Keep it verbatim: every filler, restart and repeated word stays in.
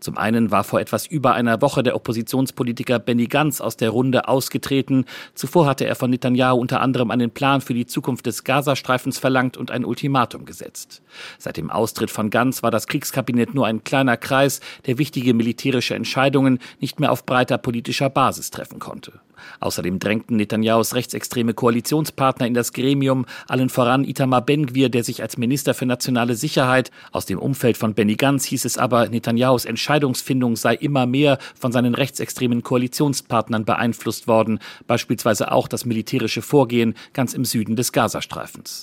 Zum einen war vor etwas über einer Woche der Oppositionspolitiker Benny Gantz aus der Runde ausgetreten. Zuvor hatte er von Netanjahu unter anderem einen Plan für die Zukunft des Gazastreifens verlangt und ein Ultimatum gesetzt. Seit dem Austritt von Gantz war das Kriegskabinett nur ein kleiner Kreis, der wichtige militärische Entscheidungen nicht mehr auf breiter politischer Basis treffen konnte. Außerdem drängten Netanyahus rechtsextreme Koalitionspartner in das Gremium, allen voran Itamar Ben-Gvir, der sich als Minister für nationale Sicherheit, aus dem Umfeld von Benny Gantz hieß es aber, Netanyahus Entscheidungsfindung sei immer mehr von seinen rechtsextremen Koalitionspartnern beeinflusst worden, beispielsweise auch das militärische Vorgehen ganz im Süden des Gazastreifens.